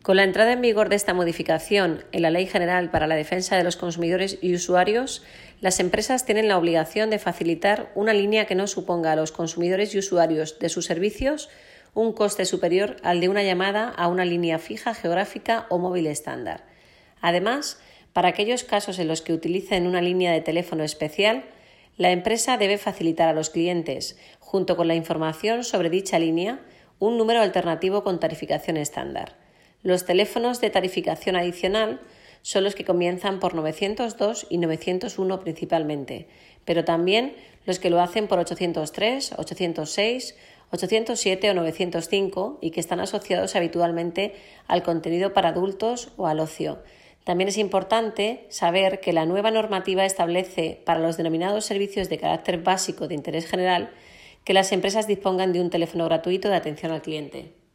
Con la entrada en vigor de esta modificación en la Ley General para la Defensa de los Consumidores y Usuarios, las empresas tienen la obligación de facilitar una línea que no suponga a los consumidores y usuarios de sus servicios un coste superior al de una llamada a una línea fija, geográfica o móvil estándar. Además, para aquellos casos en los que utilicen una línea de teléfono especial, la empresa debe facilitar a los clientes, junto con la información sobre dicha línea, un número alternativo con tarificación estándar. Los teléfonos de tarificación adicional son los que comienzan por 902 y 901 principalmente, pero también los que lo hacen por 803, 806, 807 o 905 y que están asociados habitualmente al contenido para adultos o al ocio. También es importante saber que la nueva normativa establece para los denominados servicios de carácter básico de interés general que las empresas dispongan de un teléfono gratuito de atención al cliente.